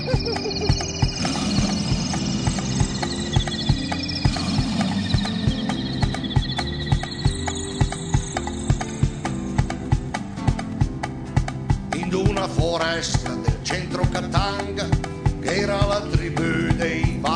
In una foresta del centro Katanga, che era la tribù dei